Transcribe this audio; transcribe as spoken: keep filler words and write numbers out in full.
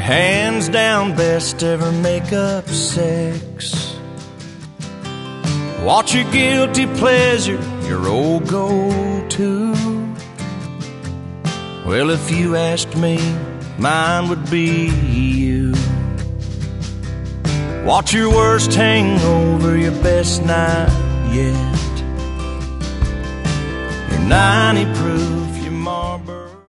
hands down best ever make-up sex. What's your guilty pleasure, your old go-to? Well, if you asked me, mine would be you. What's your worst hangover, your best night yet? Your ninety proof